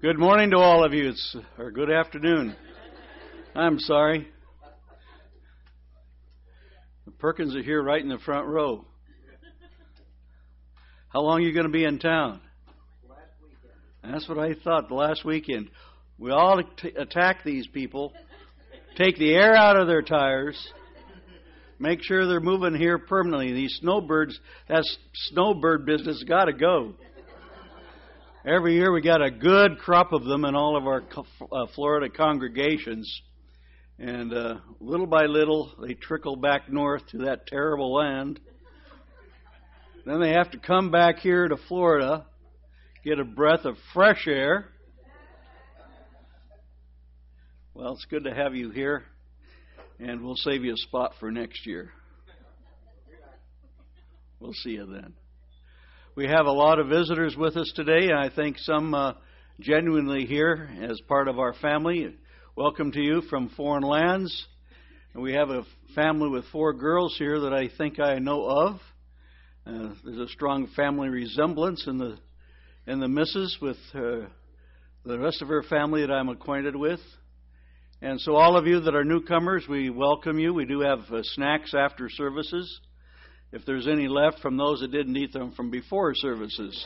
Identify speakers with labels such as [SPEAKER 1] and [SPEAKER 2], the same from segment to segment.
[SPEAKER 1] Good morning to all of you, or good afternoon. I'm sorry. The Perkins are here right in the front row. How long are you going to be in town?
[SPEAKER 2] Last weekend.
[SPEAKER 1] That's what I thought, the last weekend. We all attack these people, take the air out of their tires, make sure they're moving here permanently. These snowbirds, that snowbird business got to go. Every year we got a good crop of them in all of our Florida congregations. And little by little, they trickle back north to that terrible land. Then they have to come back here to Florida, get a breath of fresh air. Well, it's good to have you here, and we'll save you a spot for next year. We'll see you then. We have a lot of visitors with us today, and I think some genuinely here as part of our family. Welcome to you from foreign lands. And we have a family with 4 girls here that I think I know of. There's a strong family resemblance in the missus with the rest of her family that I'm acquainted with. And so all of you that are newcomers, we welcome you. We do have snacks after services, if there's any left from those that didn't eat them from before services.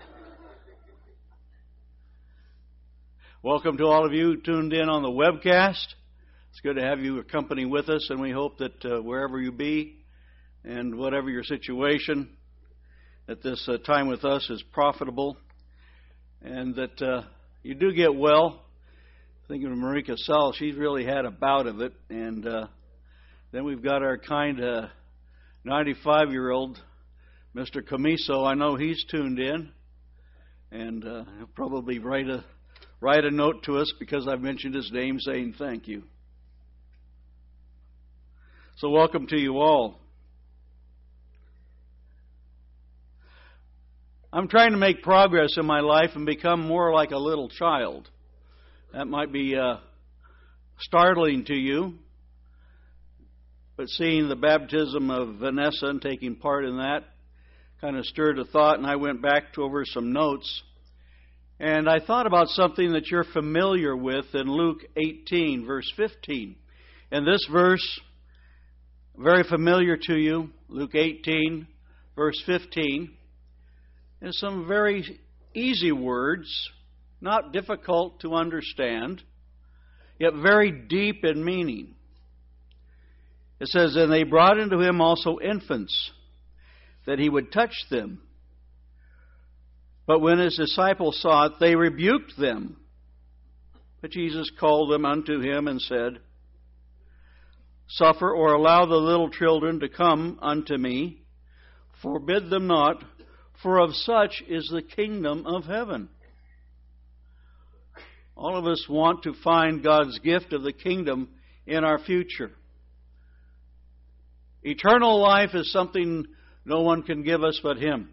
[SPEAKER 1] Welcome to all of you tuned in on the webcast. It's good to have you accompany with us, and we hope that wherever you be and whatever your situation, that this time with us is profitable and that you do get well. Thinking of Marika Sell, she's really had a bout of it. And then we've got our kind 95-year-old, Mr. Camiso. I know he's tuned in, and he'll probably write a note to us because I've mentioned his name, saying thank you. So welcome to you all. I'm trying to make progress in my life and become more like a little child. That might be startling to you, but seeing the baptism of Vanessa and taking part in that kind of stirred a thought, and I went back over some notes. And I thought about something that you're familiar with in Luke 18, verse 15. And this verse, very familiar to you, Luke 18, verse 15, is some very easy words, not difficult to understand, yet very deep in meaning. It says, "And they brought unto him also infants, that he would touch them. But when his disciples saw it, they rebuked them. But Jesus called them unto him and said, Suffer or allow the little children to come unto me. Forbid them not, for of such is the kingdom of heaven." All of us want to find God's gift of the kingdom in our future. Eternal life is something no one can give us but Him.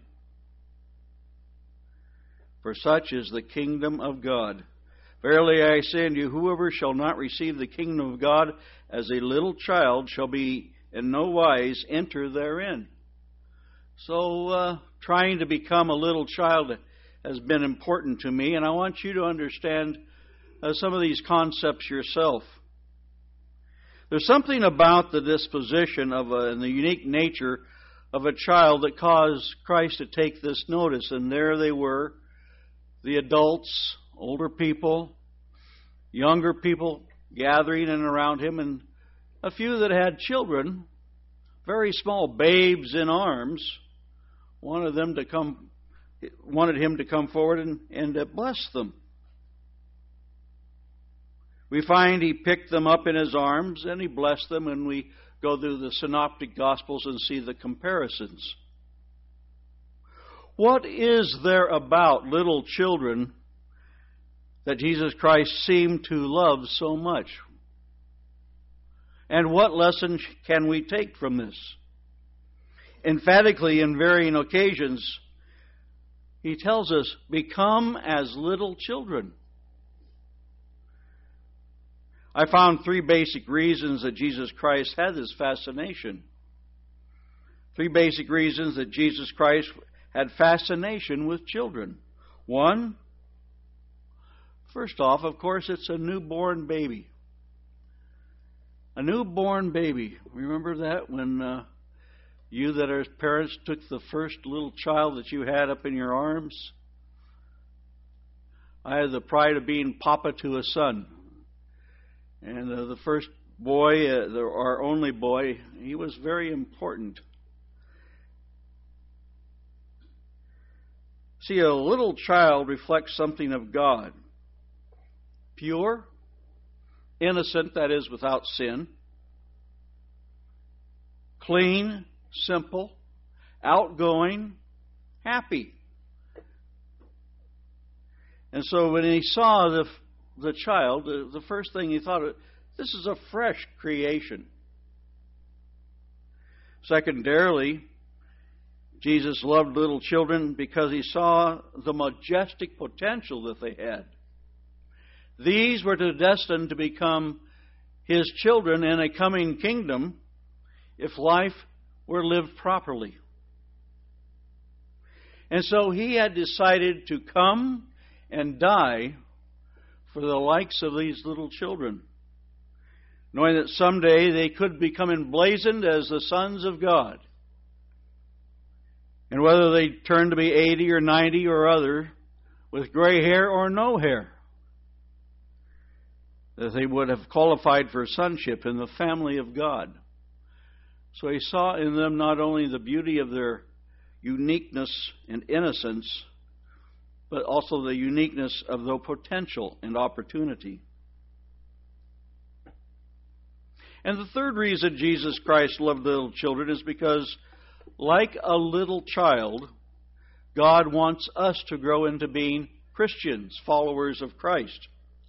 [SPEAKER 1] For such is the kingdom of God. Verily I say unto you, whoever shall not receive the kingdom of God as a little child shall be in no wise enter therein. So trying to become a little child has been important to me, and I want you to understand some of these concepts yourself. There's something about the disposition and the unique nature of a child that caused Christ to take this notice. And there they were, the adults, older people, younger people gathering in around him, and a few that had children, very small babes in arms, wanted him to come forward and bless them. We find he picked them up in his arms and he blessed them, and we go through the synoptic gospels and see the comparisons. What is there about little children that Jesus Christ seemed to love so much? And what lesson can we take from this? Emphatically, in varying occasions, he tells us, become as little children. I found 3 basic reasons that Jesus Christ had this fascination. 3 basic reasons that Jesus Christ had fascination with children. 1, First off, of course, it's a newborn baby. A newborn baby. Remember that when you that are parents took the first little child that you had up in your arms? I had the pride of being papa to a son. And the first boy, our only boy, he was very important. See, a little child reflects something of God. Pure, innocent, that is, without sin. Clean, simple, outgoing, happy. And so when he saw the child, the first thing he thought, this is a fresh creation. Secondarily, Jesus loved little children because he saw the majestic potential that they had. These were destined to become his children in a coming kingdom if life were lived properly. And so he had decided to come and die for the likes of these little children, knowing that someday they could become emblazoned as the sons of God. And whether they turned to be 80 or 90 or other, with gray hair or no hair, that they would have qualified for sonship in the family of God. So he saw in them not only the beauty of their uniqueness and innocence, but also the uniqueness of their potential and opportunity. And the third reason Jesus Christ loved little children is because, like a little child, God wants us to grow into being Christians, followers of Christ.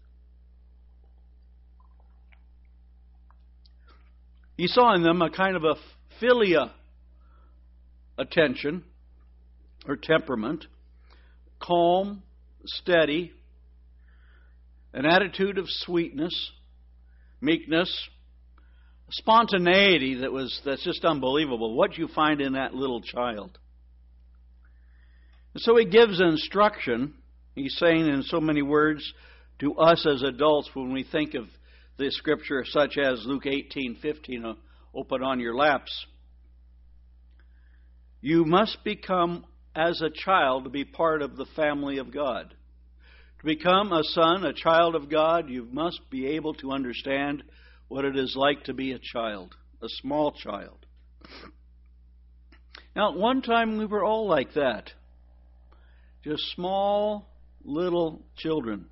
[SPEAKER 1] He saw in them a kind of a philia attention or temperament, calm, steady, an attitude of sweetness, meekness, spontaneity that's just unbelievable. What you find in that little child. And so he gives instruction. He's saying in so many words to us as adults when we think of the scripture such as Luke 18:15, open on your laps. You must become as a child to be part of the family of God. To become a son, a child of God, you must be able to understand what it is like to be a child, a small child. Now, at one time we were all like that. Just small, little children.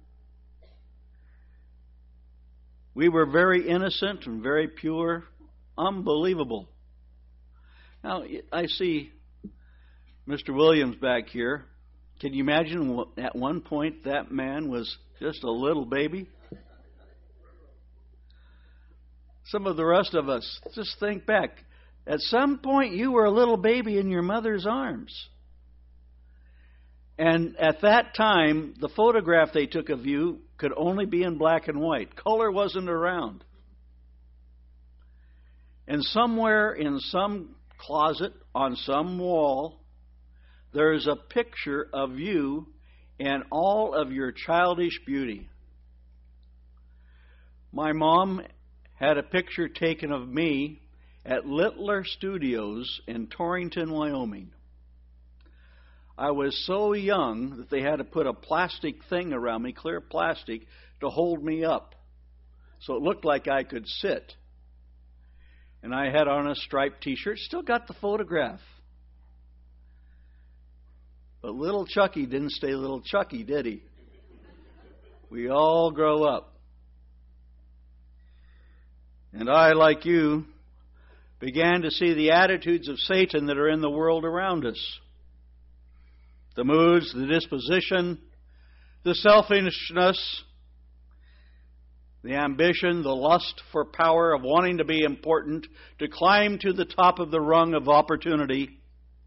[SPEAKER 1] We were very innocent and very pure, unbelievable. Now, I see Mr. Williams back here. Can you imagine at one point that man was just a little baby? Some of the rest of us, just think back. At some point you were a little baby in your mother's arms. And at that time, the photograph they took of you could only be in black and white. Color wasn't around. And somewhere in some closet, on some wall, there is a picture of you and all of your childish beauty. My mom had a picture taken of me at Littler Studios in Torrington, Wyoming. I was so young that they had to put a plastic thing around me, clear plastic, to hold me up. So it looked like I could sit. And I had on a striped t-shirt. Still got the photograph. But little Chucky didn't stay little Chucky, did he? We all grow up. And I, like you, began to see the attitudes of Satan that are in the world around us. The moods, the disposition, the selfishness, the ambition, the lust for power of wanting to be important, to climb to the top of the rung of opportunity,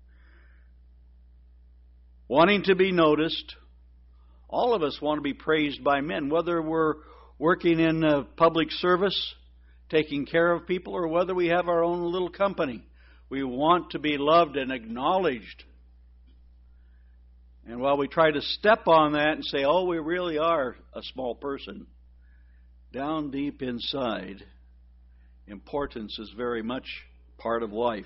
[SPEAKER 1] wanting to be noticed. All of us want to be praised by men, whether we're working in public service, taking care of people, or whether we have our own little company. We want to be loved and acknowledged. And while we try to step on that and say, oh, we really are a small person, down deep inside, importance is very much part of life.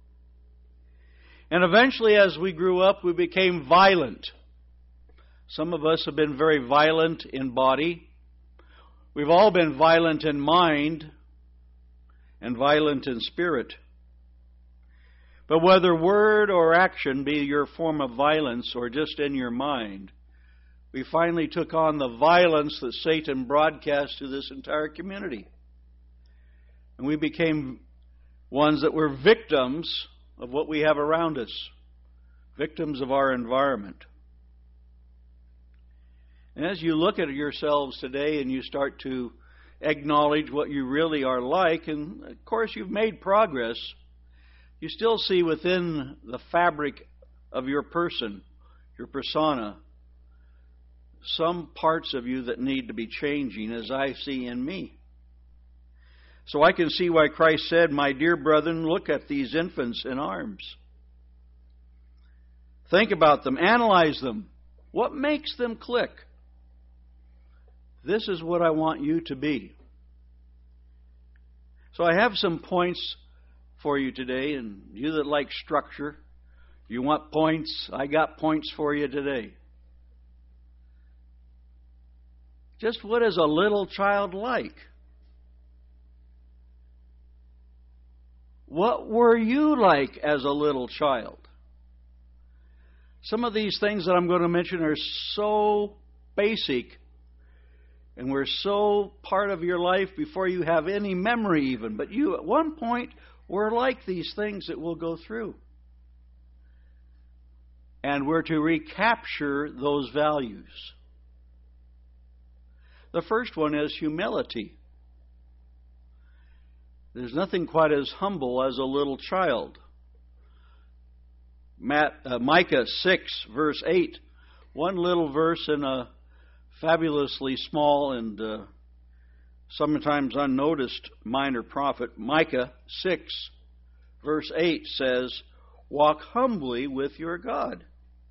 [SPEAKER 1] And eventually, as we grew up, we became violent. Some of us have been very violent in body. We've all been violent in mind and violent in spirit. But whether word or action be your form of violence or just in your mind, we finally took on the violence that Satan broadcast to this entire community. And we became ones that were victims of what we have around us, victims of our environment. And as you look at yourselves today and you start to acknowledge what you really are like, and of course you've made progress, you still see within the fabric of your person, your persona, some parts of you that need to be changing, as I see in me. So I can see why Christ said, my dear brethren, look at these infants in arms. Think about them, analyze them. What makes them click? This is what I want you to be. So I have some points for you today, and you that like structure, you want points, I got points for you today. Just what is a little child like? What were you like as a little child? Some of these things that I'm going to mention are so basic and were so part of your life before you have any memory even. But you at one point were like these things that we'll go through. And we're to recapture those values. The first one is humility. There's nothing quite as humble as a little child. Micah 6, verse 8. One little verse in a fabulously small and sometimes unnoticed minor prophet. Micah 6, verse 8 says, walk humbly with your God.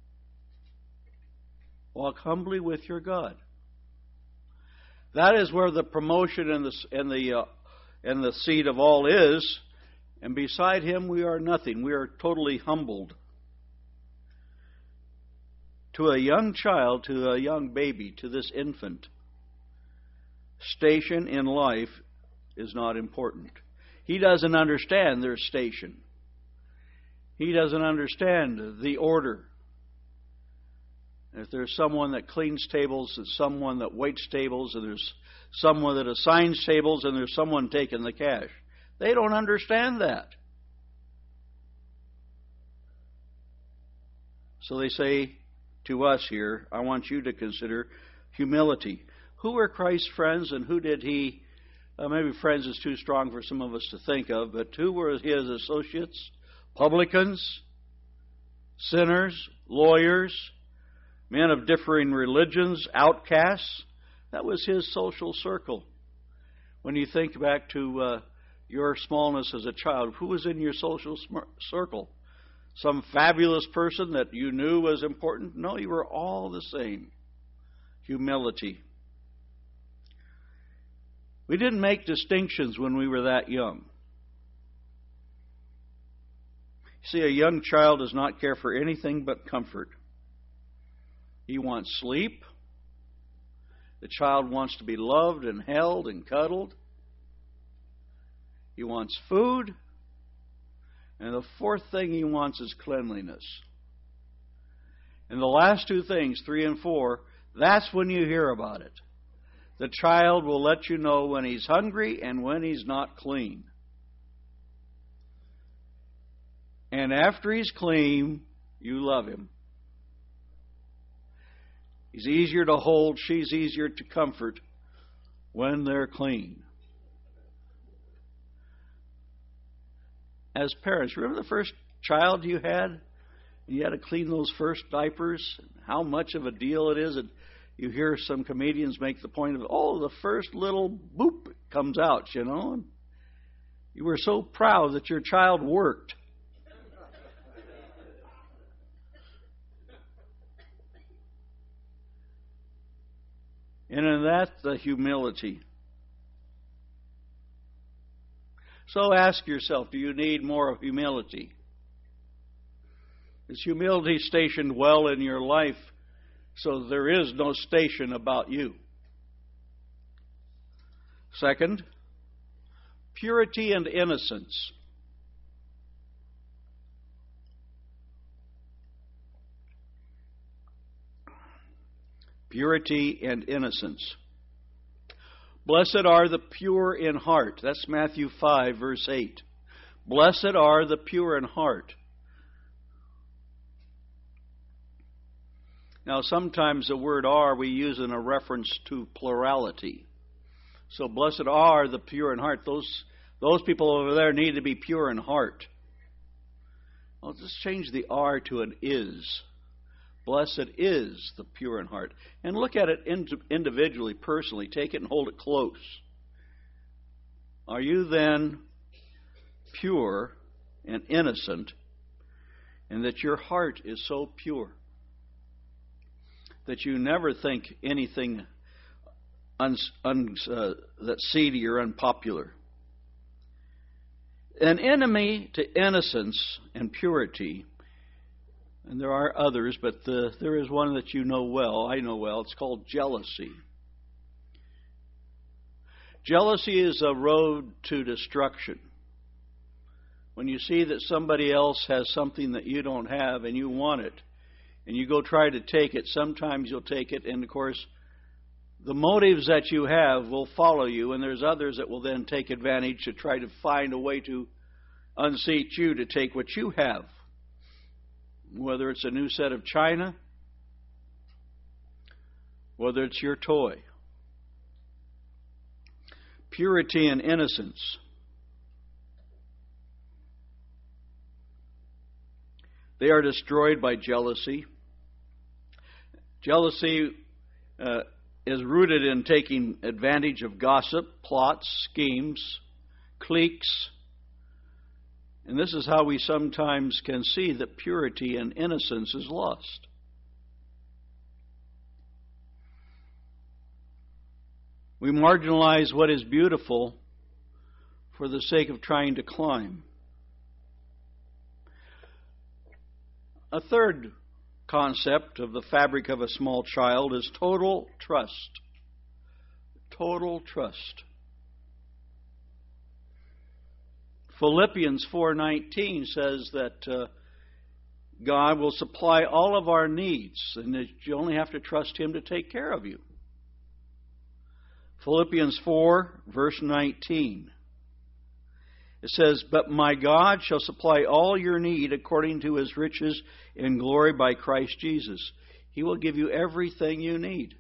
[SPEAKER 1] Walk humbly with your God. That is where the promotion and the seed of all is. And beside Him we are nothing. We are totally humbled. To a young child, to a young baby, to this infant, station in life is not important. He doesn't understand their station. He doesn't understand the order. If there's someone that cleans tables, there's someone that waits tables, and there's someone that assigns tables, and there's someone taking the cash. They don't understand that. So they say to us here, I want you to consider humility. Who were Christ's friends and who did He, maybe friends is too strong for some of us to think of, but who were His associates? Publicans, sinners, lawyers, men of differing religions, outcasts. That was His social circle. When you think back to your smallness as a child, who was in your social circle? Some fabulous person that you knew was important? No, you were all the same. Humility. We didn't make distinctions when we were that young. See, a young child does not care for anything but comfort. He wants sleep. The child wants to be loved and held and cuddled. He wants food. And the fourth thing he wants is cleanliness. And the last two things, 3 and 4, that's when you hear about it. The child will let you know when he's hungry and when he's not clean. And after he's clean, you love him. He's easier to hold, she's easier to comfort when they're clean. As parents, remember the first child you had? You had to clean those first diapers. How much of a deal it is. And you hear some comedians make the point of, oh, the first little boop comes out, you know. And you were so proud that your child worked. And in that, the humility. So ask yourself, do you need more of humility? Is humility stationed well in your life so there is no station about you? Second, purity and innocence. Purity and innocence. Blessed are the pure in heart. That's Matthew 5, verse 8. Blessed are the pure in heart. Now, sometimes the word are we use in a reference to plurality. So, blessed are the pure in heart. Those people over there need to be pure in heart. Well, just change the are to an is. Blessed is the pure in heart. And look at it individually, personally. Take it and hold it close. Are you then pure and innocent, and that your heart is so pure that you never think anything that's seedy or unpopular? An enemy to innocence and purity, and there are others, but there is one that you know well, I know well. It's called jealousy. Jealousy is a road to destruction. When you see that somebody else has something that you don't have and you want it, and you go try to take it, sometimes you'll take it, and of course, the motives that you have will follow you, and there's others that will then take advantage to try to find a way to unseat you to take what you have. Whether it's a new set of china, whether it's your toy. Purity and innocence. They are destroyed by jealousy. Jealousy is rooted in taking advantage of gossip, plots, schemes, cliques. And this is how we sometimes can see that purity and innocence is lost. We marginalize what is beautiful for the sake of trying to climb. A third concept of the fabric of a small child is total trust. Total trust. Philippians 4:19 says that God will supply all of our needs, and that you only have to trust Him to take care of you. Philippians 4, verse 19. It says, "But my God shall supply all your need according to His riches in glory by Christ Jesus." He will give you everything you need.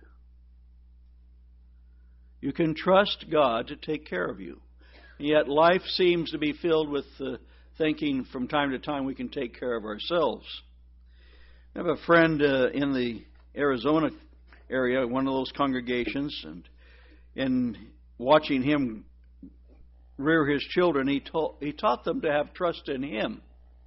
[SPEAKER 1] You can trust God to take care of you. And yet life seems to be filled with thinking from time to time we can take care of ourselves. I have a friend in the Arizona area, one of those congregations, and in watching him rear his children, he taught them to have trust in Him.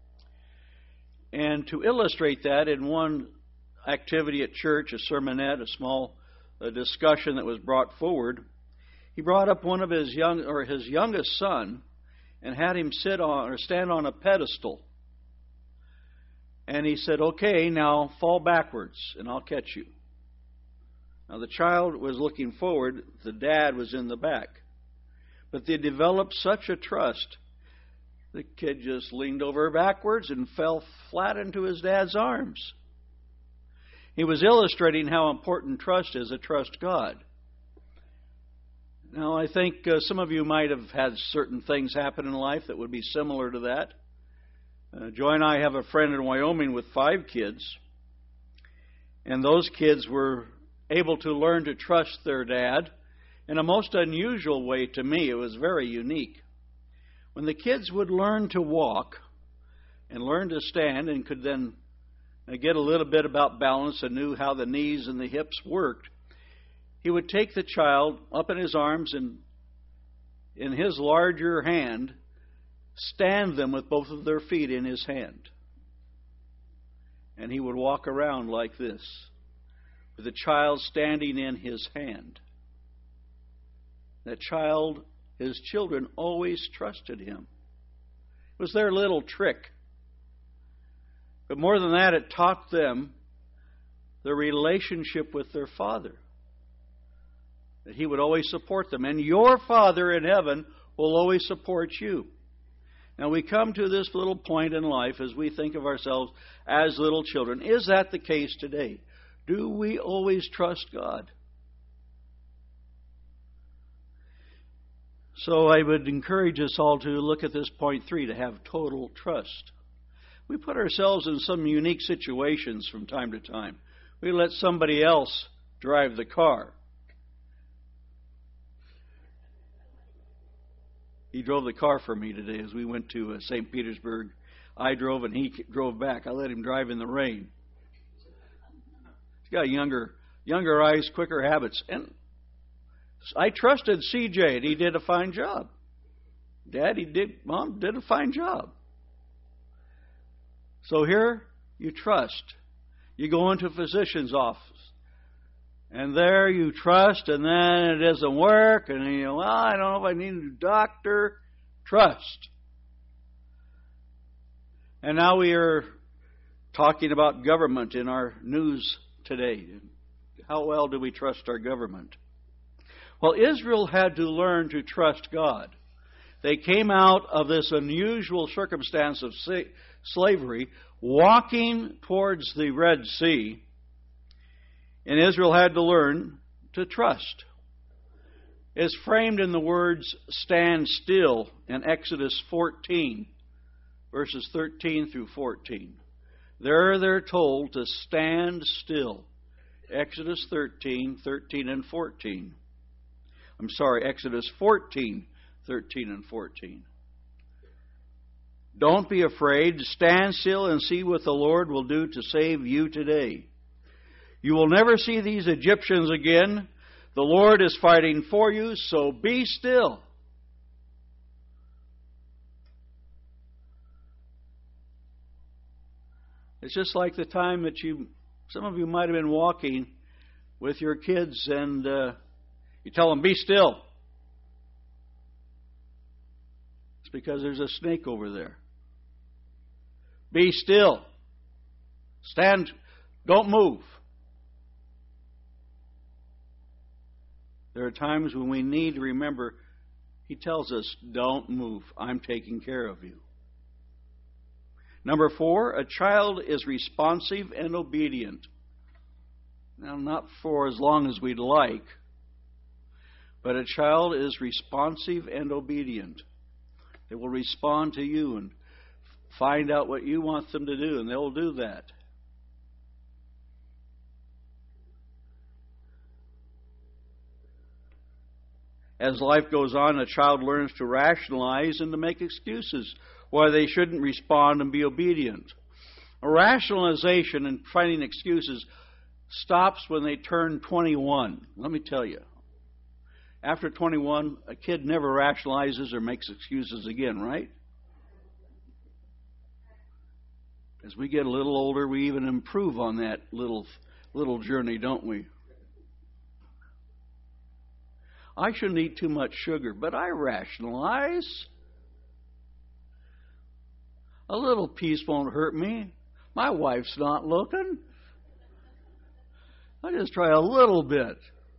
[SPEAKER 1] And to illustrate that, in one activity at church, a sermonette, a small discussion that was brought forward, he brought up one of his youngest son and had him stand on a pedestal. And he said, "Okay, now fall backwards and I'll catch you." Now the child was looking forward, the dad was in the back. But they developed such a trust, the kid just leaned over backwards and fell flat into his dad's arms. He was illustrating how important trust is to trust God. Now, I think some of you might have had certain things happen in life that would be similar to that. Joy and I have a friend in Wyoming with 5 kids, and those kids were able to learn to trust their dad in a most unusual way. To me, it was very unique. When the kids would learn to walk and learn to stand and could then get a little bit about balance and knew how the knees and the hips worked, he would take the child up in his arms and in his larger hand stand them with both of their feet in his hand. And he would walk around like this. with the child standing in his hand. That child, his children, always trusted him. It was their little trick. But more than that, it taught them the relationship with their Father. That He would always support them. And your Father in heaven will always support you. Now we come to this little point in life as we think of ourselves as little children. Is that the case today? Do we always trust God? So I would encourage us all to look at this point 3, to have total trust. We put ourselves in some unique situations from time to time. We let somebody else drive the car. He drove the car for me today as we went to St. Petersburg. I drove and he drove back. I let him drive in the rain. He's got younger eyes, quicker habits. And I trusted CJ, and he did a fine job. Mom did a fine job. So here, you trust. You go into a physician's office. And there you trust, and then it doesn't work, and you know, well, I don't know if I need a doctor. Trust. And now we are talking about government in our news today. How well do we trust our government? Well, Israel had to learn to trust God. They came out of this unusual circumstance of slavery, walking towards the Red Sea, and Israel had to learn to trust. It's framed in the words, stand still, in Exodus 14, verses 13 through 14. There they're told to stand still. Exodus 13 and 14. Exodus 14, 13 and 14. Don't be afraid. Stand still and see what the Lord will do to save you today. You will never see these Egyptians again. The Lord is fighting for you, so be still. It's just like the time that some of you might have been walking with your kids and you tell them, be still. It's because there's a snake over there. Be still. Stand. Don't move. There are times when we need to remember, He tells us, don't move. I'm taking care of you. Number 4, a child is responsive and obedient. Now, not for as long as we'd like, but a child is responsive and obedient. They will respond to you and find out what you want them to do, and they'll do that. As life goes on, a child learns to rationalize and to make excuses why they shouldn't respond and be obedient. A rationalization and finding excuses stops when they turn 21. Let me tell you. After 21, a kid never rationalizes or makes excuses again, right? As we get a little older, we even improve on that little journey, don't we? I shouldn't eat too much sugar, but I rationalize. A little piece won't hurt me. My wife's not looking. I just try a little bit.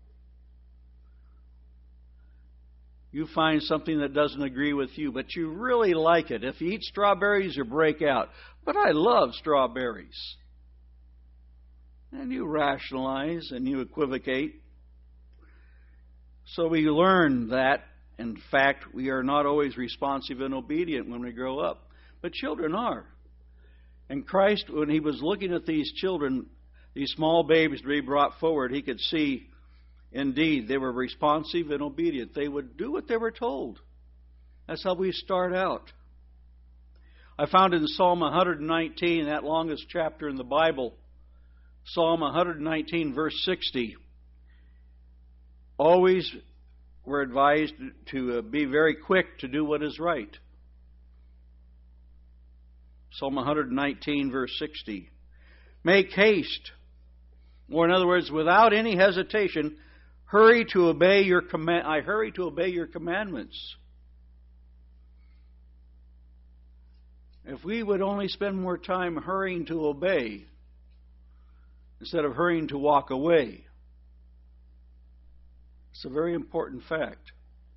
[SPEAKER 1] You find something that doesn't agree with you, but you really like it. If you eat strawberries, you break out. But I love strawberries. And you rationalize and you equivocate. So we learn that, in fact, we are not always responsive and obedient when we grow up. But children are. And Christ, when He was looking at these children, these small babies to be brought forward, He could see, indeed, they were responsive and obedient. They would do what they were told. That's how we start out. I found in Psalm 119, that longest chapter in the Bible, Psalm 119, verse 60, always we're advised to be very quick to do what is right. Psalm 119, verse 60. Make haste Or in other words, without any hesitation, hurry to obey your command. I hurry to obey your commandments. If we would only spend more time hurrying to obey instead of hurrying to walk away, it's a very important fact.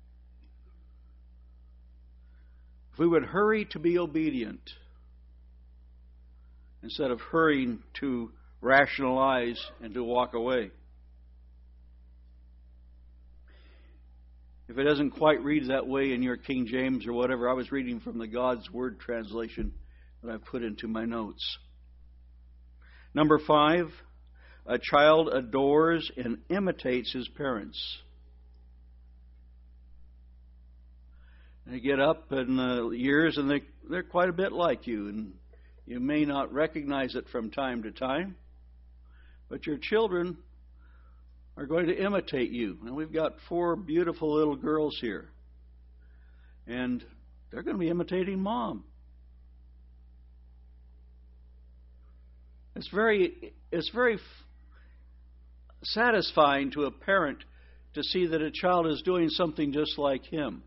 [SPEAKER 1] If we would hurry to be obedient instead of hurrying to rationalize and to walk away. If it doesn't quite read that way in your King James or whatever, I was reading from the God's Word translation that I've put into my notes. Number 5, a child adores and imitates his parents. They get up in years and they're quite a bit like you, and you may not recognize it from time to time, but your children are going to imitate you. And we've got 4 beautiful little girls here, and they're going to be imitating Mom. It's very satisfying to a parent to see that a child is doing something just like him.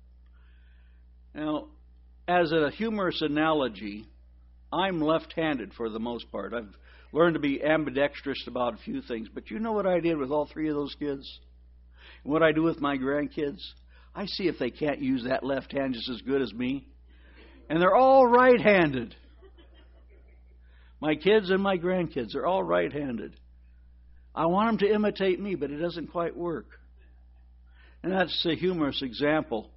[SPEAKER 1] Now, as a humorous analogy, I'm left-handed for the most part. I've learned to be ambidextrous about a few things. But you know what I did with all 3 of those kids? And what I do with my grandkids? I see if they can't use that left hand just as good as me. And they're all right-handed. My kids and my grandkids are all right-handed. I want them to imitate me, but it doesn't quite work. And that's a humorous example.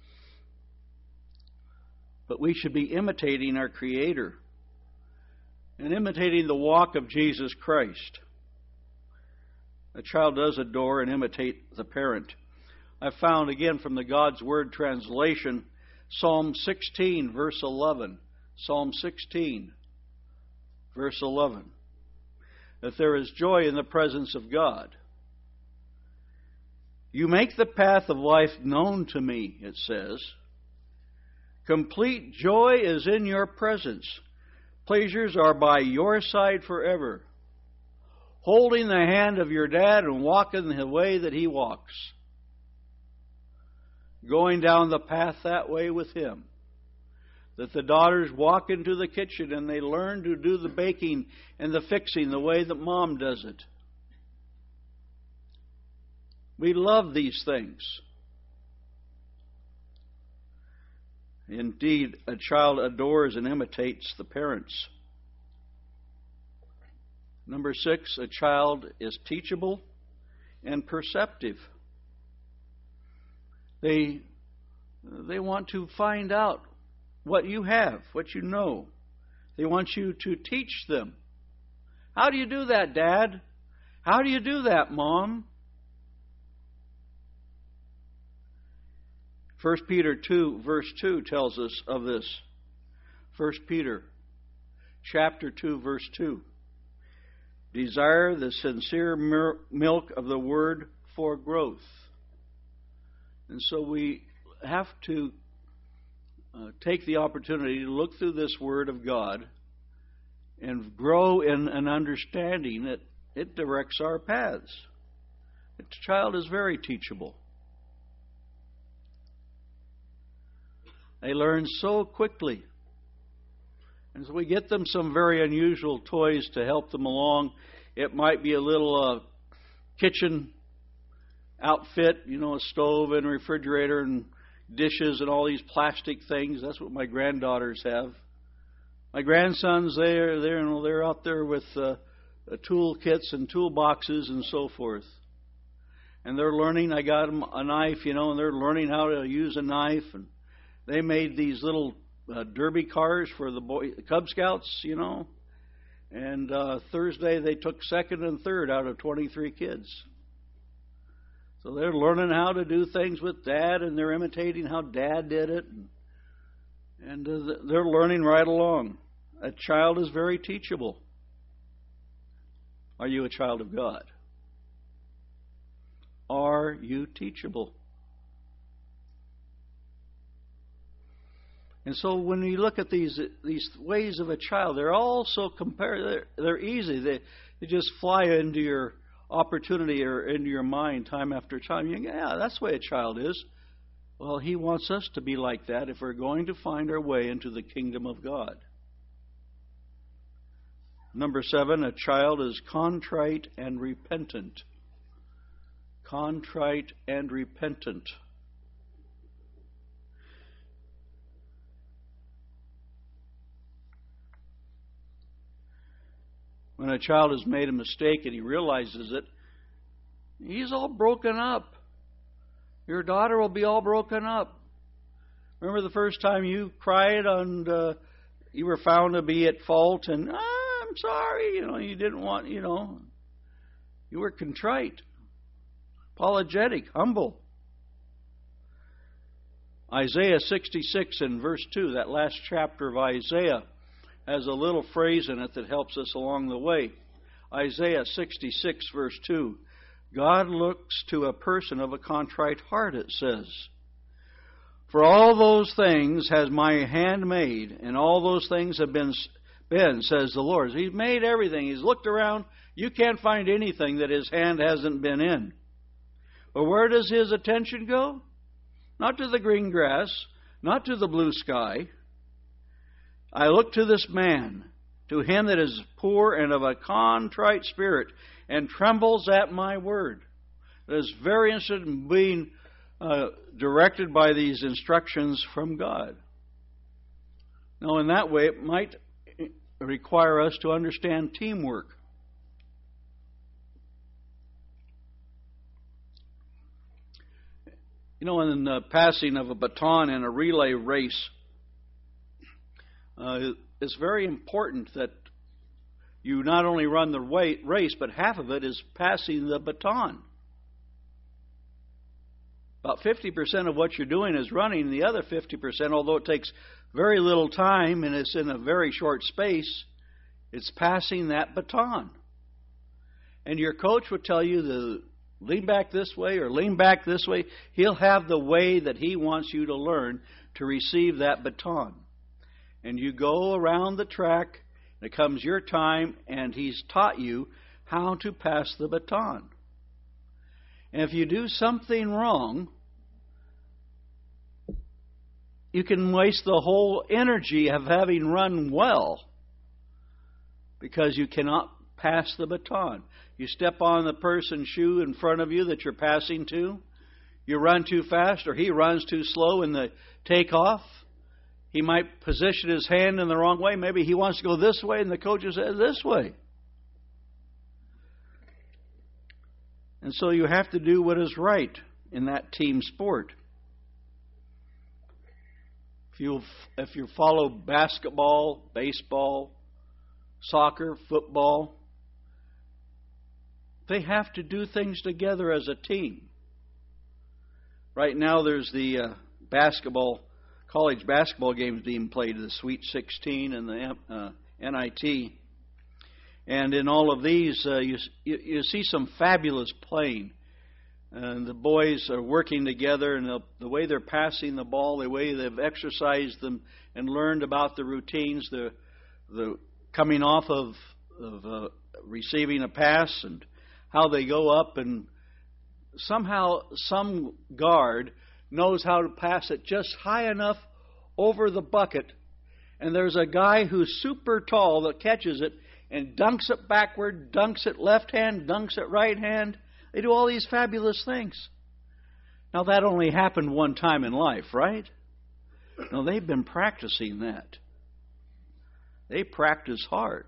[SPEAKER 1] But we should be imitating our Creator and imitating the walk of Jesus Christ. A child does adore and imitate the parent. I found again from the God's Word translation, Psalm 16, verse 11. Psalm 16, verse 11. That there is joy in the presence of God. You make the path of life known to me, it says. Complete joy is in your presence. Pleasures are by your side forever. Holding the hand of your dad and walking the way that he walks. Going down the path that way with him. That the daughters walk into the kitchen and they learn to do the baking and the fixing the way that Mom does it. We love these things. Indeed, a child adores and imitates the parents. Number 6, a child is teachable and perceptive. They want to find out what you have, what you know. They want you to teach them. How do you do that, Dad? How do you do that, Mom? 1 Peter 2, verse 2 tells us of this. 1 Peter chapter 2, verse 2. Desire the sincere milk of the Word for growth. And so we have to take the opportunity to look through this Word of God and grow in an understanding that it directs our paths. The child is very teachable. They learn so quickly. And so we get them some very unusual toys to help them along. It might be a little kitchen outfit, a stove and refrigerator and dishes and all these plastic things. That's what my granddaughters have. My grandsons, they're out there with tool kits and toolboxes and so forth. And they're learning. I got them a knife, and they're learning how to use a knife. And they made these little derby cars for the Cub Scouts, And Thursday they took second and third out of 23 kids. So they're learning how to do things with Dad, and they're imitating how Dad did it. And they're learning right along. A child is very teachable. Are you a child of God? Are you teachable? And so when you look at these ways of a child, they're all so they're easy. They just fly into your opportunity or into your mind time after time. You go, yeah, that's the way a child is. Well, He wants us to be like that if we're going to find our way into the kingdom of God. Number 7, a child is contrite and repentant. Contrite and repentant. When a child has made a mistake and he realizes it, he's all broken up. Your daughter will be all broken up. Remember the first time you cried and you were found to be at fault and, I'm sorry, you didn't want, you were contrite, apologetic, humble. Isaiah 66 and verse 2, that last chapter of Isaiah, has a little phrase in it that helps us along the way. Isaiah 66 verse 2, God looks to a person of a contrite heart, it says. For all those things has my hand made, and all those things have been, says the Lord. He's made everything. He's looked around. You can't find anything that His hand hasn't been in. But where does His attention go? Not to the green grass, not to the blue sky. I look to this man, to him that is poor and of a contrite spirit, and trembles at my word. That is very interested in being directed by these instructions from God. Now, in that way, it might require us to understand teamwork. In the passing of a baton in a relay race, it's very important that you not only run the race, but half of it is passing the baton. About 50% of what you're doing is running. The other 50%, although it takes very little time and it's in a very short space, it's passing that baton. And your coach would tell you to lean back this way or lean back this way. He'll have the way that he wants you to learn to receive that baton. And you go around the track, and it comes your time, and he's taught you how to pass the baton. And if you do something wrong, you can waste the whole energy of having run well because you cannot pass the baton. You step on the person's shoe in front of you that you're passing to, you run too fast, or he runs too slow in the takeoff. He might position his hand in the wrong way. Maybe he wants to go this way, and the coach says this way. And so you have to do what is right in that team sport. If you follow basketball, baseball, soccer, football, they have to do things together as a team. Right now there's the college basketball games being played, the Sweet 16 and the NIT. And in all of these, you see some fabulous playing. And the boys are working together, and the way they're passing the ball, the way they've exercised them and learned about the routines, the coming off of receiving a pass, and how they go up, and somehow some guard knows how to pass it just high enough over the bucket, and there's a guy who's super tall that catches it and dunks it backward, dunks it left hand, dunks it right hand. They do all these fabulous things. Now, that only happened one time in life, right? No, they've been practicing that. They practice hard.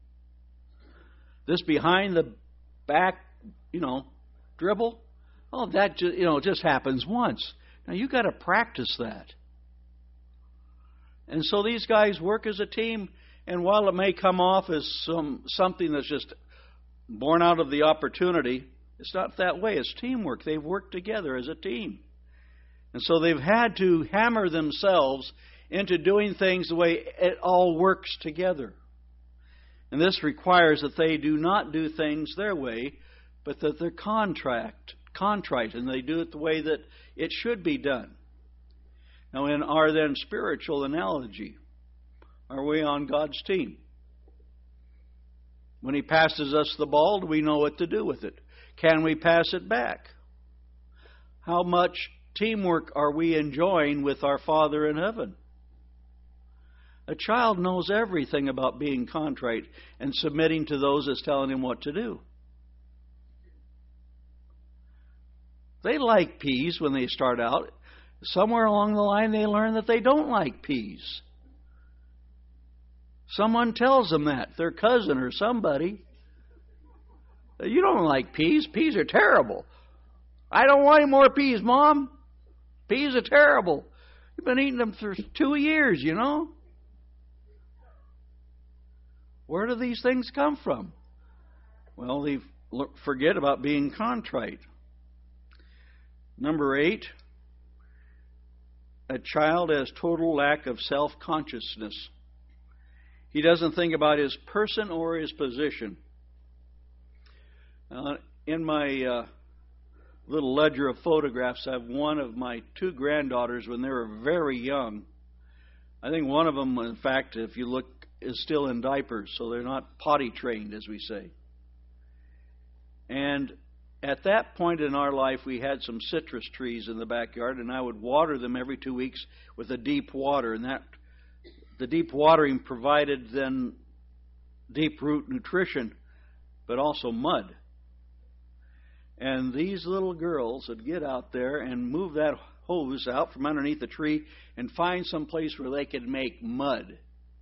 [SPEAKER 1] This behind the back, dribble, that just happens once. Now, you've got to practice that. And so these guys work as a team, and while it may come off as something that's just born out of the opportunity, it's not that way. It's teamwork. They've worked together as a team. And so they've had to hammer themselves into doing things the way it all works together. And this requires that they do not do things their way, but that they're contrite, and they do it the way that it should be done. Now, in our then spiritual analogy, are we on God's team? When he passes us the ball, do we know what to do with it? Can we pass it back? How much teamwork are we enjoying with our Father in heaven? A child knows everything about being contrite and submitting to those that's telling him what to do. They like peas when they start out. Somewhere along the line they learn that they don't like peas. Someone tells them that, their cousin or somebody. You don't like peas. Peas are terrible. I don't want any more peas, Mom. Peas are terrible. You've been eating them for 2 years, you know. Where do these things come from? Well, they forget about being contrite. Number 8, a child has total lack of self-consciousness. He doesn't think about his person or his position. In my little ledger of photographs, I have one of my 2 granddaughters when they were very young. I think one of them, in fact, if you look, is still in diapers, so they're not potty trained, as we say. And at that point in our life, we had some citrus trees in the backyard, and I would water them every 2 weeks with a deep water, and that the deep watering provided then deep root nutrition, but also mud. And these little girls would get out there and move that hose out from underneath the tree and find some place where they could make mud.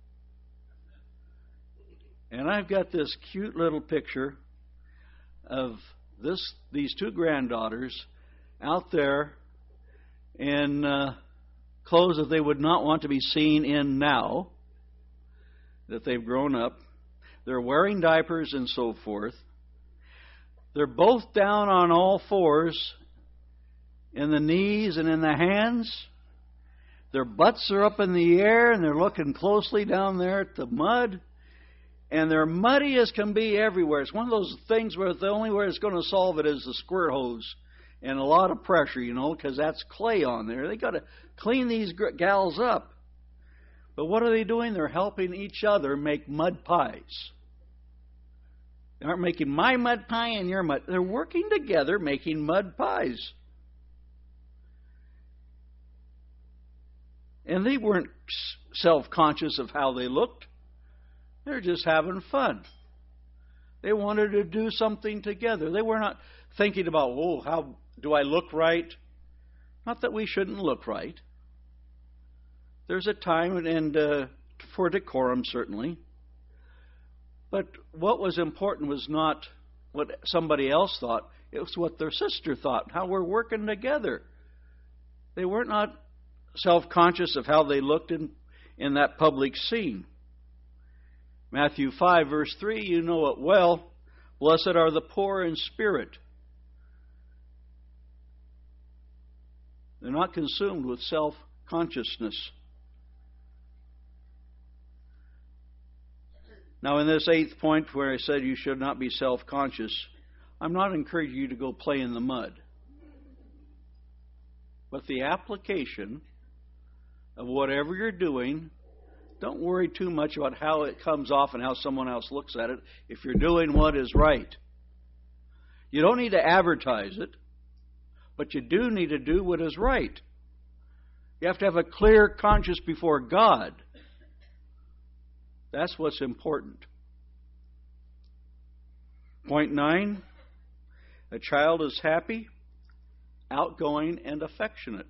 [SPEAKER 1] And I've got this cute little picture of these 2 granddaughters out there in clothes that they would not want to be seen in now, that they've grown up. They're wearing diapers and so forth. They're both down on all fours in the knees and in the hands. Their butts are up in the air and they're looking closely down there at the mud. And they're muddy as can be everywhere. It's one of those things where the only way it's going to solve it is the squirt hose and a lot of pressure, you know, because that's clay on there. They got to clean these gals up. But what are they doing? They're helping each other make mud pies. They aren't making my mud pie and your mud. They're working together making mud pies. And they weren't self-conscious of how they looked. They're just having fun. They wanted to do something together. They were not thinking about, oh, how do I look right? Not that we shouldn't look right. There's a time and for decorum, certainly. But what was important was not what somebody else thought. It was what their sister thought, how we're working together. They were not self-conscious of how they looked in that public scene. Matthew 5, verse 3, you know it well. Blessed are the poor in spirit. They're not consumed with self-consciousness. Now, in this 8th point where I said you should not be self-conscious, I'm not encouraging you to go play in the mud. But the application of whatever you're doing, don't worry too much about how it comes off and how someone else looks at it if you're doing what is right. You don't need to advertise it, but you do need to do what is right. You have to have a clear conscience before God. That's what's important. Point 9, a child is happy, outgoing, and affectionate.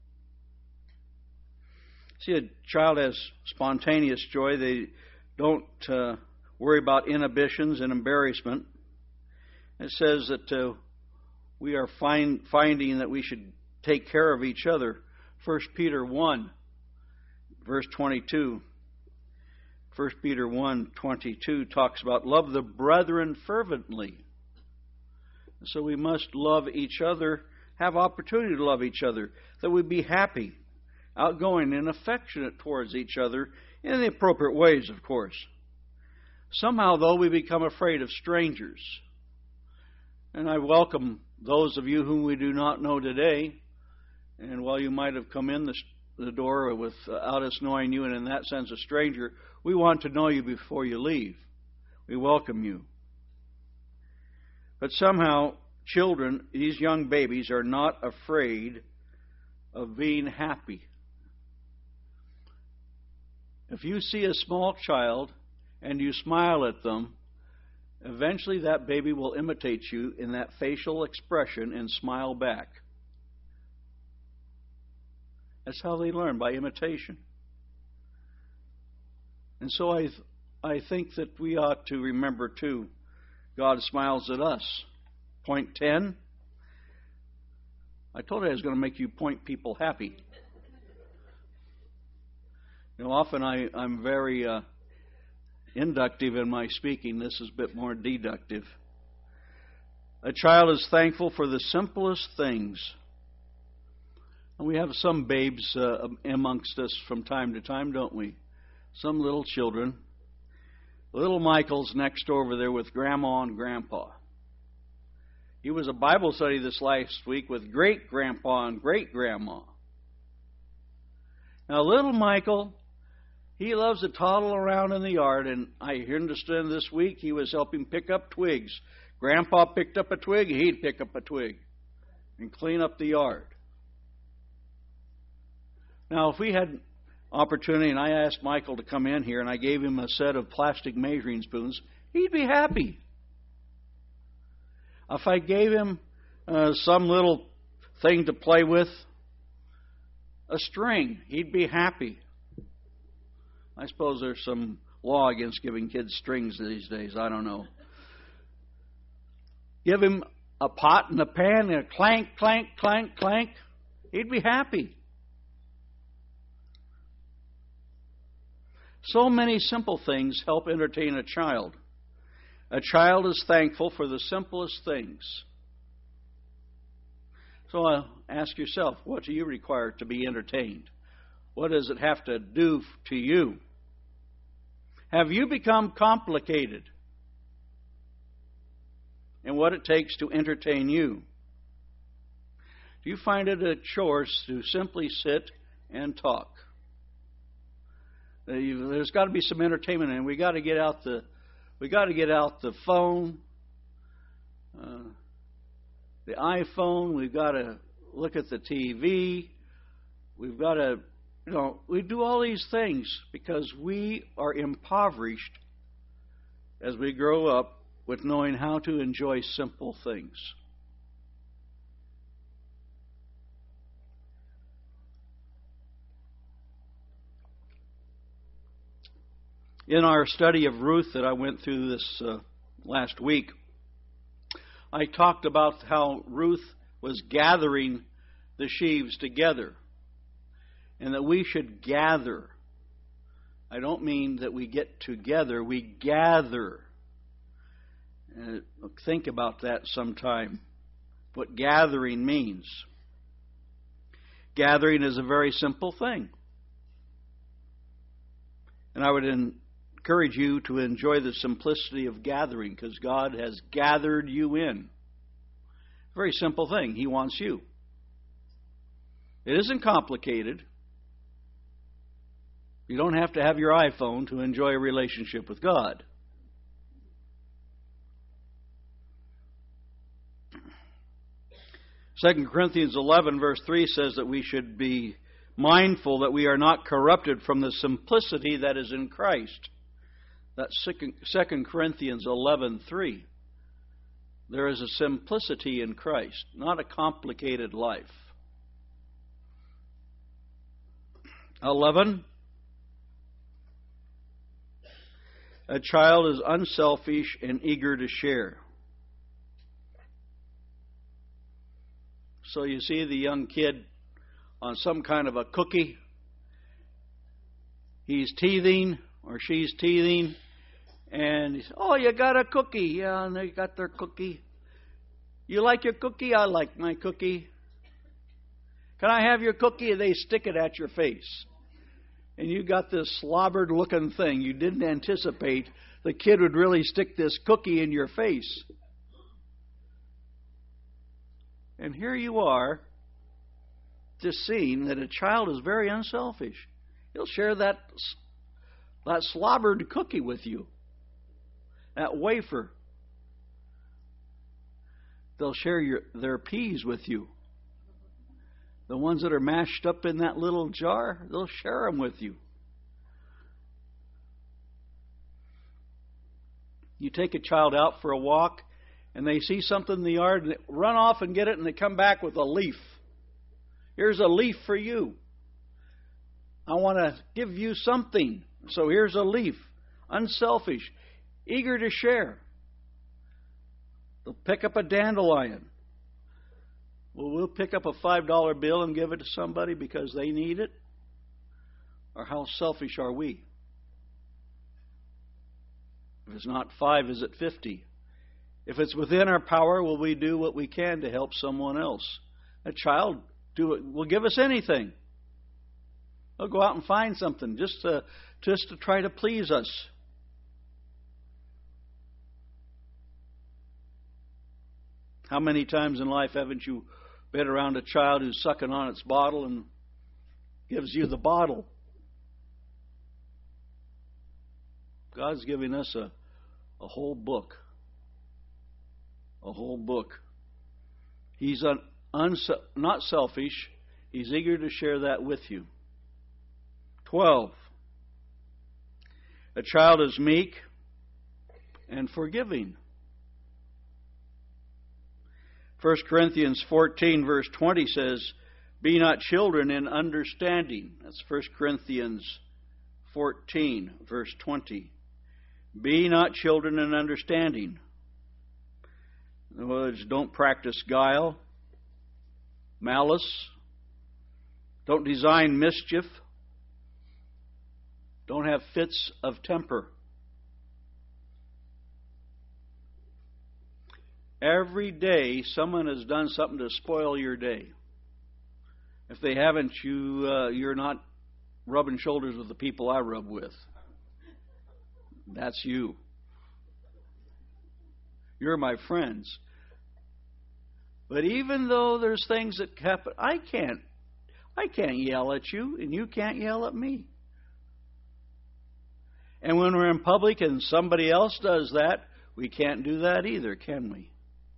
[SPEAKER 1] See, a child has spontaneous joy. They don't worry about inhibitions and embarrassment. It says that we are finding that we should take care of each other. 1 Peter 1, verse 22. 1 Peter 1:22 talks about love the brethren fervently. So we must love each other, have opportunity to love each other, that we be happy, outgoing, and affectionate towards each other in the appropriate ways, of course. Somehow, though, we become afraid of strangers. And I welcome those of you whom we do not know today. And while you might have come in the door without us knowing you, and in that sense a stranger, we want to know you before you leave. We welcome you. But somehow, children, these young babies, are not afraid of being happy. If you see a small child and you smile at them, eventually that baby will imitate you in that facial expression and smile back. That's how they learn, by imitation. And so I think that we ought to remember, too, God smiles at us. Point 10. I told you I was going to make you point people happy. You know, often I'm very inductive in my speaking. This is a bit more deductive. A child is thankful for the simplest things. And we have some babes amongst us from time to time, don't we? Some little children. Little Michael's next door over there with Grandma and Grandpa. He was a Bible study this last week with great-grandpa and great-grandma. Now, little Michael, he loves to toddle around in the yard, and I understand this week he was helping pick up twigs. Grandpa picked up a twig, he'd pick up a twig and clean up the yard. Now, if we had opportunity, and I asked Michael to come in here, and I gave him a set of plastic measuring spoons, he'd be happy. If I gave him some little thing to play with, a string, he'd be happy. I suppose there's some law against giving kids strings these days. I don't know. Give him a pot and a pan and a clank, clank, clank, clank. He'd be happy. So many simple things help entertain a child. A child is thankful for the simplest things. So ask yourself, what do you require to be entertained? What does it have to do to you? Have you become complicated in what it takes to entertain you? Do you find it a chore to simply sit and talk? There's got to be some entertainment, and we got to get out the phone, the iPhone. We've got to look at the TV. We've got to, we do all these things because we are impoverished as we grow up with knowing how to enjoy simple things. In our study of Ruth that I went through this last week, I talked about how Ruth was gathering the sheaves together, and that we should gather. I don't mean that we get together, we gather. Think about that sometime, what gathering means. Gathering is a very simple thing. And I would encourage you to enjoy the simplicity of gathering, because God has gathered you in. Very simple thing. He wants you. It isn't complicated. You don't have to have your iPhone to enjoy a relationship with God. Second Corinthians 11 verse 3 says that we should be mindful that we are not corrupted from the simplicity that is in Christ. That's 2 Corinthians 11:3. There is a simplicity in Christ, not a complicated life. 11. A child is unselfish and eager to share. So you see the young kid on some kind of a cookie. He's teething or she's teething. And he says, "Oh, you got a cookie." Yeah, and they got their cookie. "You like your cookie?" "I like my cookie." "Can I have your cookie?" And they stick it at your face. And you got this slobbered looking thing. You didn't anticipate the kid would really stick this cookie in your face. And here you are, just seeing that a child is very unselfish. He'll share that slobbered cookie with you. that wafer. They'll share their peas with you. The ones that are mashed up in that little jar, they'll share them with you. You take a child out for a walk, and they see something in the yard, and they run off and get it, and they come back with a leaf. Here's a leaf for you. I want to give you something, so here's a leaf. Unselfish, eager to share. They'll pick up a dandelion. Well, we'll pick up a $5 bill and give it to somebody because they need it? Or how selfish are we? If it's not 5, is it 50? If it's within our power, will we do what we can to help someone else? A child will give us anything. They'll go out and find something just to try to please us. How many times in life haven't you been around a child who's sucking on its bottle and gives you the bottle? God's giving us a whole book. A whole book. He's not selfish. He's eager to share that with you. 12. A child is meek and forgiving. 1 Corinthians 14 verse 20 says, "Be not children in understanding." That's 1 Corinthians 14 verse 20. Be not children in understanding. In other words, don't practice guile, malice. Don't design mischief. Don't have fits of temper. Every day, someone has done something to spoil your day. If they haven't, you're not rubbing shoulders with the people I rub with. That's you. You're my friends. But even though there's things that happen, I can't yell at you, and you can't yell at me. And when we're in public and somebody else does that, we can't do that either, can we?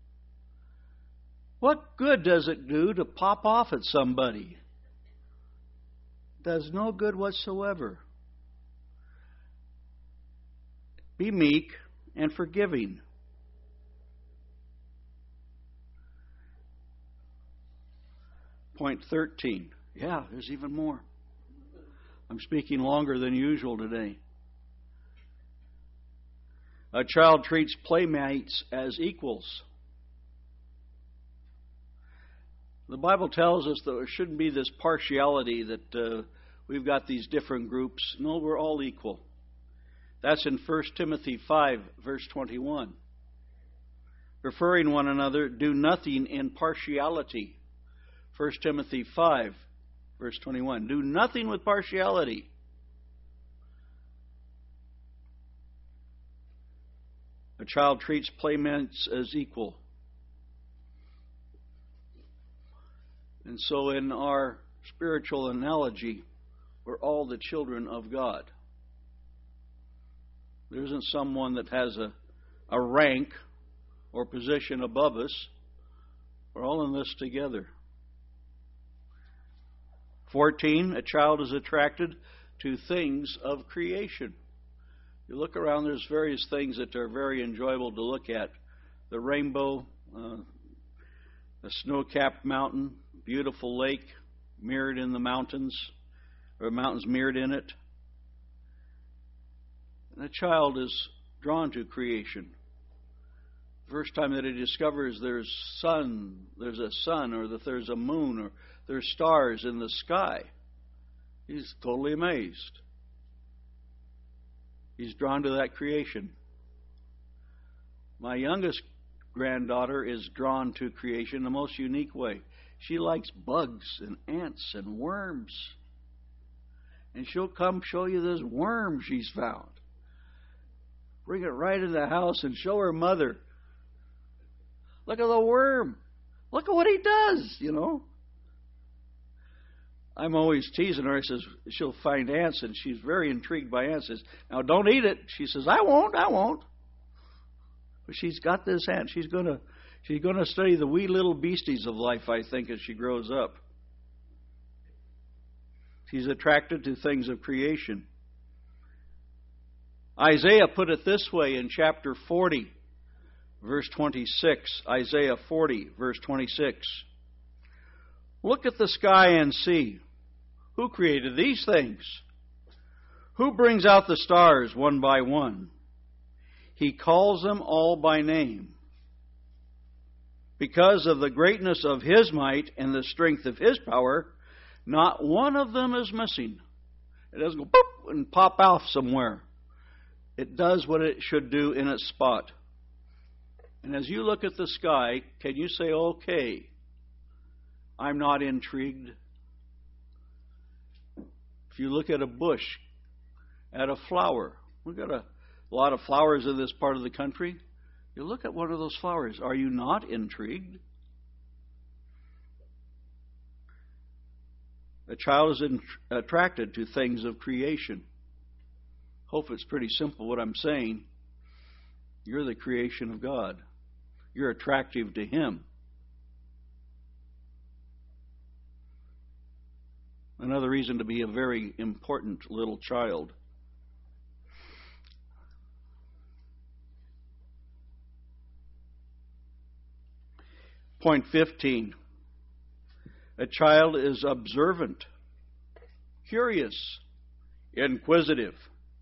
[SPEAKER 1] What good does it do to pop off at somebody? It does no good whatsoever. Be meek and forgiving. Point 13. Yeah, there's even more. I'm speaking longer than usual today. A child treats playmates as equals. The Bible tells us that there shouldn't be this partiality that we've got these different groups. No, we're all equal. That's in 1 Timothy 5, verse 21. Referring one another, do nothing in partiality. 1 Timothy 5, verse 21. Do nothing with partiality. A child treats playmates as equal. And so in our spiritual analogy, we're all the children of God. There isn't someone that has a rank or position above us. We're all in this together. 14, a child is attracted to things of creation. You look around, there's various things that are very enjoyable to look at. The rainbow, a snow-capped mountain, beautiful lake mirrored in the mountains, or mountains mirrored in it. And a child is drawn to creation. The first time that he discovers there's a sun, or that there's a moon, or there's stars in the sky, he's totally amazed. He's drawn to that creation. My youngest granddaughter is drawn to creation in the most unique way. She likes bugs and ants and worms. And she'll come show you this worm she's found. Bring it right in the house and show her mother. Look at the worm. Look at what he does, you know. I'm always teasing her. I says, she'll find ants, and she's very intrigued by ants. Says, now don't eat it. She says, I won't. But she's got this hand. She's going to study the wee little beasties of life, I think, as she grows up. She's attracted to things of creation. Isaiah put it this way in chapter 40, verse 26. Isaiah 40, verse 26. Look at the sky and see. Who created these things? Who brings out the stars one by one? He calls them all by name. Because of the greatness of His might and the strength of His power, not one of them is missing. It doesn't go boop and pop off somewhere. It does what it should do in its spot. And as you look at the sky, can you say, okay, I'm not intrigued? If you look at a bush, at a flower, we've got a lot of flowers in this part of the country. You look at one of those flowers, are you not intrigued? A child is attracted to things of creation. Hope it's pretty simple what I'm saying. You're the creation of God. You're attractive to Him. Another reason to be a very important little child. Point 15. A child is observant, curious, inquisitive.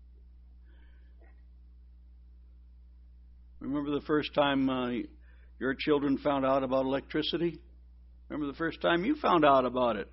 [SPEAKER 1] Remember the first time your children found out about electricity? Remember the first time you found out about it?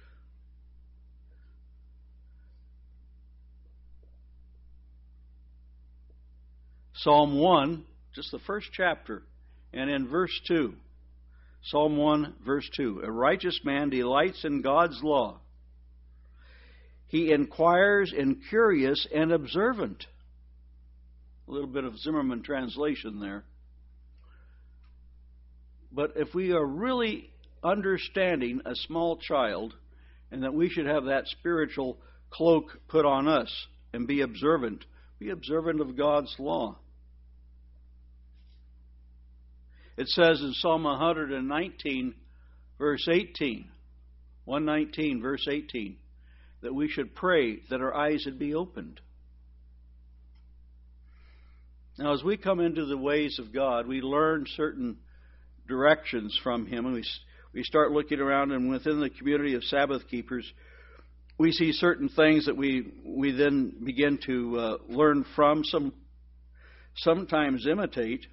[SPEAKER 1] Psalm 1, just the first chapter, and in verse 2. Psalm 1, verse 2. A righteous man delights in God's law. He inquires and curious and observant. A little bit of Zimmerman translation there. But if we are really understanding a small child, and that we should have that spiritual cloak put on us and be observant of God's law. It says in Psalm 119, verse 18, 119, verse 18, that we should pray that our eyes would be opened. Now, as we come into the ways of God, we learn certain directions from Him, and we start looking around, and within the community of Sabbath keepers, we see certain things that we then begin to learn from, sometimes imitate.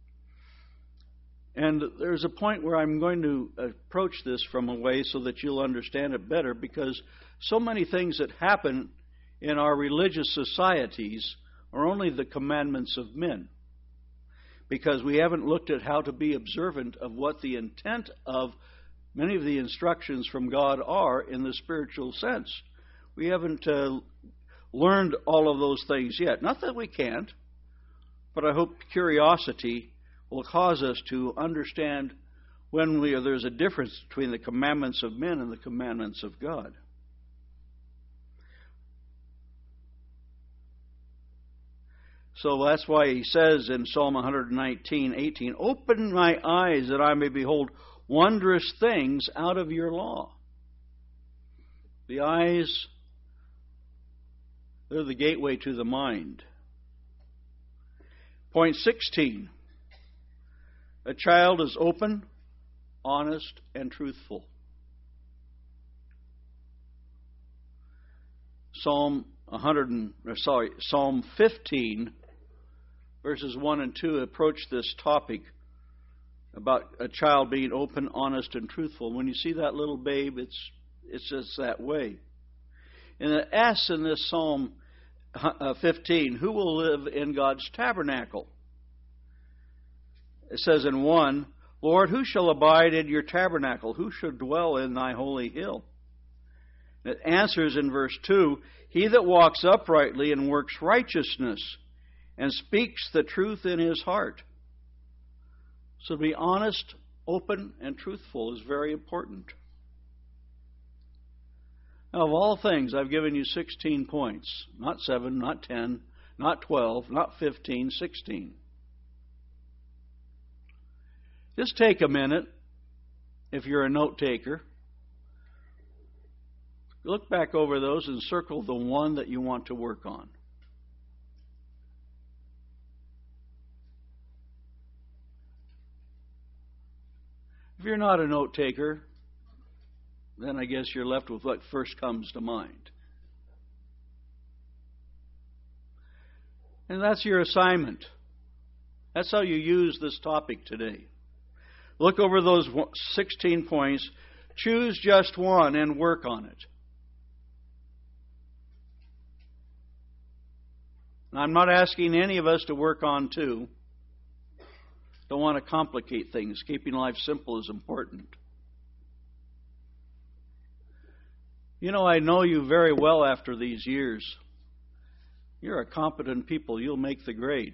[SPEAKER 1] And there's a point where I'm going to approach this from a way so that you'll understand it better, because so many things that happen in our religious societies are only the commandments of men, because we haven't looked at how to be observant of what the intent of many of the instructions from God are in the spiritual sense. We haven't learned all of those things yet. Not that we can't, but I hope curiosity will cause us to understand when there's a difference between the commandments of men and the commandments of God. So that's why he says in Psalm 119:18, "Open my eyes that I may behold wondrous things out of your law." The eyes, they're the gateway to the mind. Point 16. A child is open, honest, and truthful. Psalm 15, verses 1 and 2 approach this topic about a child being open, honest, and truthful. When you see that little babe, it's just that way. And the S in this Psalm 15, who will live in God's tabernacle? It says in 1, Lord, who shall abide in your tabernacle? Who shall dwell in thy holy hill? It answers in verse 2, he that walks uprightly and works righteousness and speaks the truth in his heart. So to be honest, open, and truthful is very important. Now, of all things, I've given you 16 points. Not 7, not 10, not 12, not 15, 16. Just take a minute, if you're a note taker. Look back over those and circle the one that you want to work on. If you're not a note taker, then I guess you're left with what first comes to mind. And that's your assignment. That's how you use this topic today. Look over those 16 points, choose just one and work on it. I'm not asking any of us to work on two. Don't want to complicate things. Keeping life simple is important. You know, I know you very well after these years. You're a competent people. You'll make the grade.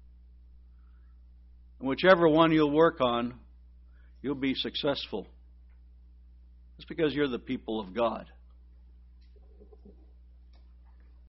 [SPEAKER 1] And whichever one you'll work on, you'll be successful. It's because you're the people of God.